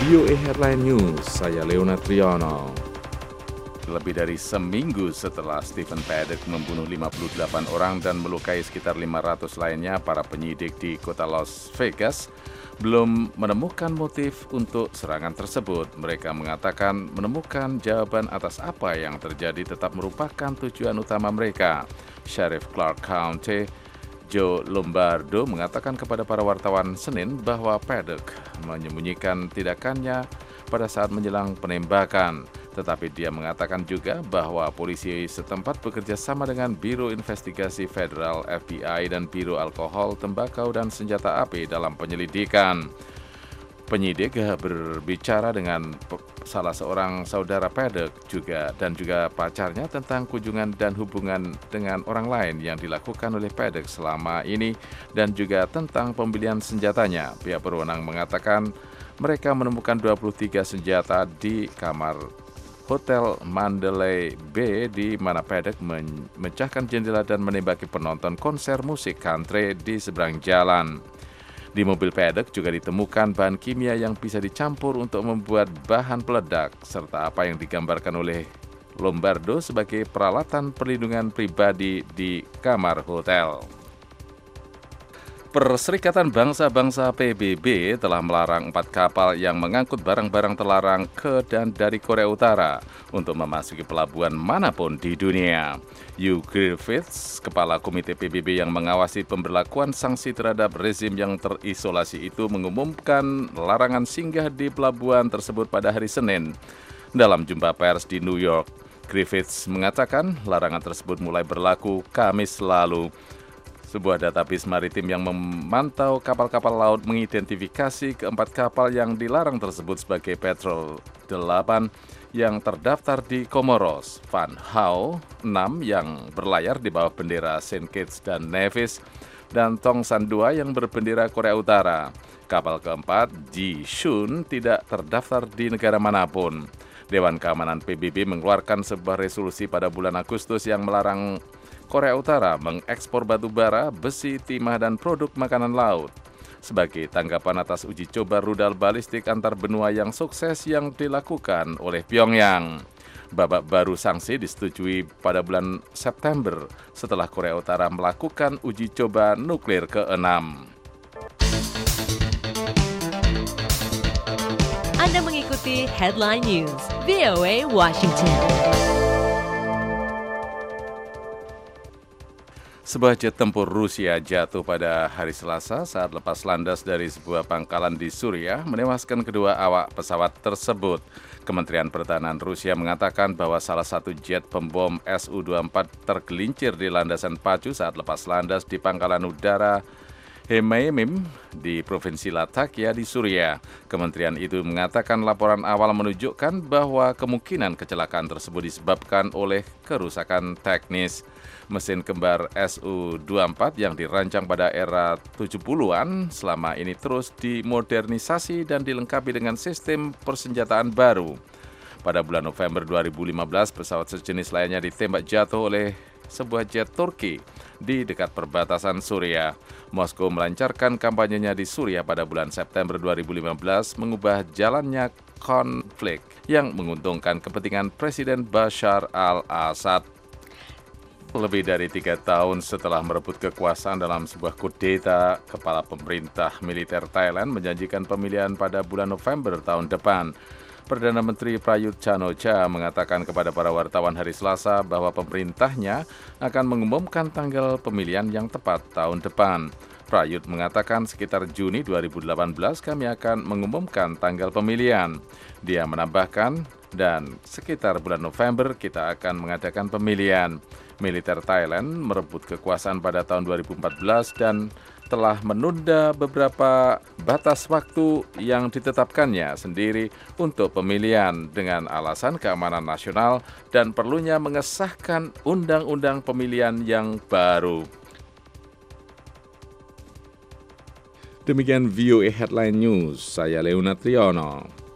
VOA Headline News, saya Leonard Triono. Lebih dari seminggu setelah Stephen Paddock membunuh 58 orang dan melukai sekitar 500 lainnya, para penyidik di kota Las Vegas belum menemukan motif untuk serangan tersebut. Mereka mengatakan menemukan jawaban atas apa yang terjadi tetap merupakan tujuan utama mereka. Sheriff Clark County Joe Lombardo mengatakan kepada para wartawan Senin bahwa Paddock menyembunyikan tindakannya pada saat menjelang penembakan. Tetapi dia mengatakan juga bahwa polisi setempat bekerja sama dengan Biro Investigasi Federal FBI dan Biro Alkohol, Tembakau, dan Senjata Api dalam penyelidikan. Penyidik berbicara dengan salah seorang saudara Paddock juga pacarnya tentang kunjungan dan hubungan dengan orang lain yang dilakukan oleh Paddock selama ini dan juga tentang pembelian senjatanya. Pihak berwenang mengatakan mereka menemukan 23 senjata di kamar Hotel Mandalay Bay di mana Paddock memecahkan jendela dan menembaki penonton konser musik country di seberang jalan. Di mobil Paddock juga ditemukan bahan kimia yang bisa dicampur untuk membuat bahan peledak, serta apa yang digambarkan oleh Lombardo sebagai peralatan perlindungan pribadi di kamar hotel. Perserikatan Bangsa-Bangsa PBB telah melarang 4 kapal yang mengangkut barang-barang terlarang ke dan dari Korea Utara untuk memasuki pelabuhan manapun di dunia. Hugh Griffiths, kepala komite PBB yang mengawasi pemberlakuan sanksi terhadap rezim yang terisolasi itu, mengumumkan larangan singgah di pelabuhan tersebut pada hari Senin. Dalam jumpa pers di New York, Griffiths mengatakan larangan tersebut mulai berlaku Kamis lalu. Sebuah database maritim yang memantau kapal-kapal laut mengidentifikasi keempat kapal yang dilarang tersebut sebagai Petrol 8 yang terdaftar di Comoros, Van Hau 6 yang berlayar di bawah bendera St. Kitts dan Nevis, dan Tongsan 2 yang berbendera Korea Utara. Kapal keempat, Ji Shun, tidak terdaftar di negara manapun. Dewan Keamanan PBB mengeluarkan sebuah resolusi pada bulan Agustus yang melarang Korea Utara mengekspor batu bara, besi, timah, dan produk makanan laut. Sebagai tanggapan atas uji coba rudal balistik antar benua yang sukses yang dilakukan oleh Pyongyang. Babak baru sanksi disetujui pada bulan September setelah Korea Utara melakukan uji coba nuklir ke-6. Anda mengikuti Headline News, VOA Washington. Sebuah jet tempur Rusia jatuh pada hari Selasa saat lepas landas dari sebuah pangkalan di Suriah, menewaskan kedua awak pesawat tersebut. Kementerian Pertahanan Rusia mengatakan bahwa salah satu jet pembom Su-24 tergelincir di landasan pacu saat lepas landas di pangkalan udara Hmeimim di Provinsi Latakia di Suriah. Kementerian itu mengatakan laporan awal menunjukkan bahwa kemungkinan kecelakaan tersebut disebabkan oleh kerusakan teknis. Mesin kembar Su-24 yang dirancang pada era 70-an selama ini terus dimodernisasi dan dilengkapi dengan sistem persenjataan baru. Pada bulan November 2015, pesawat sejenis lainnya ditembak jatuh oleh sebuah jet Turki di dekat perbatasan Suriah. Moskow melancarkan kampanyenya di Suriah pada bulan September 2015, mengubah jalannya konflik yang menguntungkan kepentingan Presiden Bashar al-Assad. Lebih dari 3 tahun setelah merebut kekuasaan dalam sebuah kudeta, kepala pemerintah militer Thailand menjanjikan pemilihan pada bulan November tahun depan. Perdana Menteri Prayut Chan-o-cha mengatakan kepada para wartawan hari Selasa bahwa pemerintahnya akan mengumumkan tanggal pemilihan yang tepat tahun depan. Prayut mengatakan sekitar Juni 2018 kami akan mengumumkan tanggal pemilihan. Dia menambahkan, dan sekitar bulan November kita akan mengadakan pemilihan. Militer Thailand merebut kekuasaan pada tahun 2014 dan telah menunda beberapa batas waktu yang ditetapkannya sendiri untuk pemilihan dengan alasan keamanan nasional dan perlunya mengesahkan undang-undang pemilihan yang baru. Demikian VOA Headline News, saya Leonard Triono.